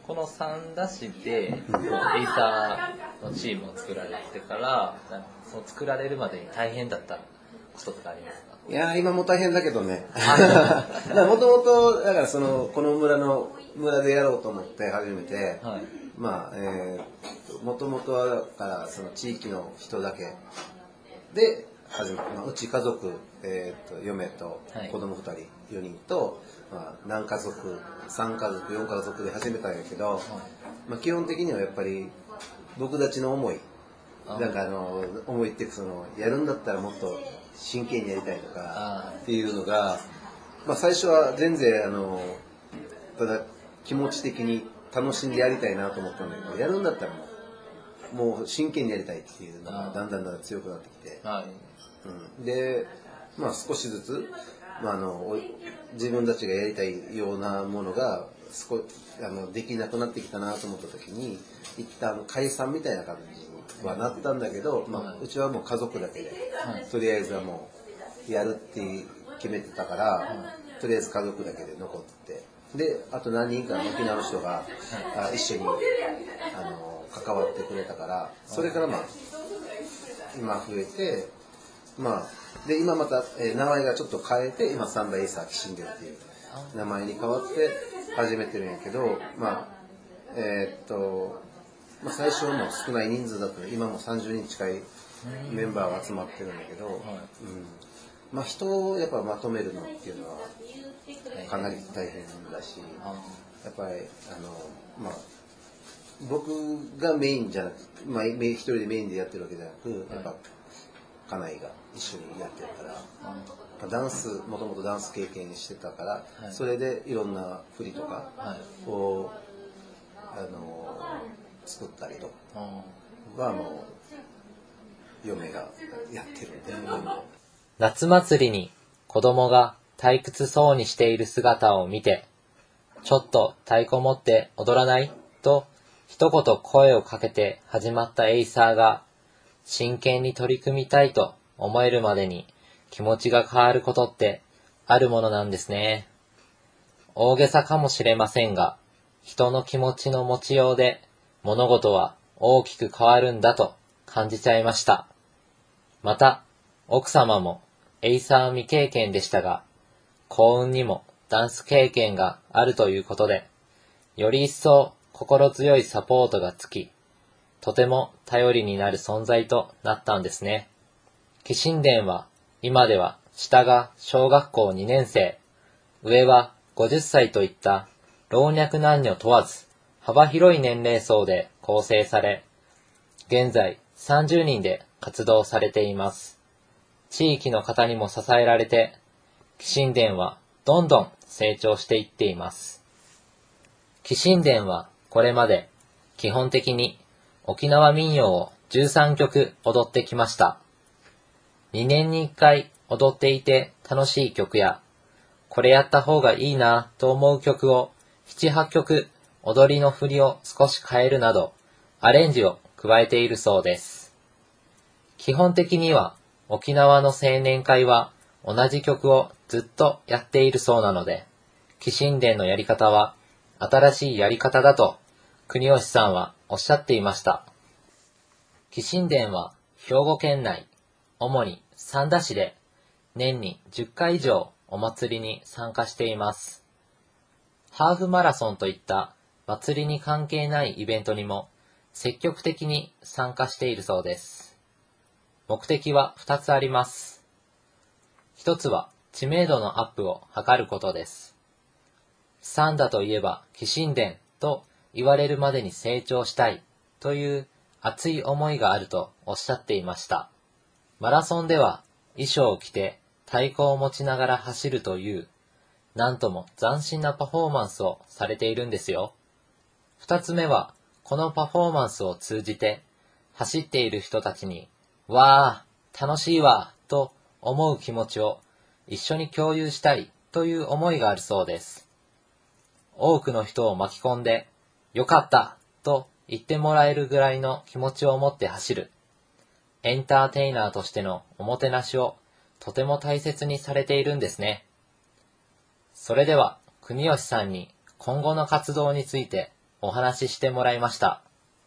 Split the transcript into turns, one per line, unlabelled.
この三田市でエイサーのチームを作られてから、その作られるまでに大変だったこととかありますか？
いや今も大変だけどね。もともとだからこの村でやろうと思って始めて、
はい、
まあもともとはからその地域の人だけで始め、うち家族、嫁と子供2人、4人と、何家族3家族4家族で始めたんやけど、基本的にはやっぱり僕たちの思い思いってやるんだったらもっと真剣にやりたいとかっていうのが、最初は全然ただ気持ち的に楽しんでやりたいなと思ったんだけど、やるんだったらもう真剣にやりたいっていうのがだんだん強くなってきて、で少しずつ、自分たちがやりたいようなものができなくなってきたなと思った時に、一旦解散みたいな感じにはなったんだけど、うちはもう家族だけで、とりあえずはもうやるって決めてたから、とりあえず家族だけで残って、であと何人かの沖縄の人が、一緒に関わってくれたから、それから今増えて、で今また、名前がちょっと変えて、今三田エイサーキシンデルっていう名前に変わって始めてるんやけど、最初はもう少ない人数だったので、今も30人近いメンバーが集まってるんだけど、人をやっぱまとめるのっていうのはかなり大変だし、やっぱり僕がメインじゃなくて、一人でメインでやってるわけじゃなく、やっぱ家内が一緒にやってるから、もともとダンス経験してたから、それでいろんな振りとかを、作ったりとかは嫁がやってるんで、
夏祭りに子供が退屈そうにしている姿を見て、ちょっと太鼓持って踊らないと一言声をかけて始まったエイサーが、真剣に取り組みたいと思えるまでに気持ちが変わることってあるものなんですね。大げさかもしれませんが、人の気持ちの持ちようで物事は大きく変わるんだと感じちゃいました。また、奥様もエイサー未経験でしたが、幸運にもダンス経験があるということで、より一層心強いサポートがつき、とても頼りになる存在となったんですね。紀心伝は今では下が小学校2年生、上は50歳といった老若男女問わず幅広い年齢層で構成され、現在30人で活動されています。地域の方にも支えられて、紀心伝はどんどん成長していっています。紀心伝はこれまで基本的に沖縄民謡を13曲踊ってきました。2年に1回踊っていて楽しい曲や、これやった方がいいなと思う曲を7、8曲踊りの振りを少し変えるなどアレンジを加えているそうです。基本的には沖縄の青年会は同じ曲をずっとやっているそうなので、紀心伝のやり方は新しいやり方だと国吉さんはおっしゃっていました。紀心伝は兵庫県内、主に三田市で年に10回以上お祭りに参加しています。ハーフマラソンといった祭りに関係ないイベントにも積極的に参加しているそうです。目的は2つあります。1つは知名度のアップを図ることです。三田といえば紀心伝と言われるまでに成長したいという熱い思いがあるとおっしゃっていました。マラソンでは衣装を着て太鼓を持ちながら走るという、なんとも斬新なパフォーマンスをされているんですよ。2つ目は、このパフォーマンスを通じて、走っている人たちに、わー、楽しいわ、と思う気持ちを一緒に共有したいという思いがあるそうです。多くの人を巻き込んで、よかった、と言ってもらえるぐらいの気持ちを持って走る。エンターテイナーとしてのおもてなしをとても大切にされているんですね。それでは、国吉さんに今後の活動についてお話ししてもらいました。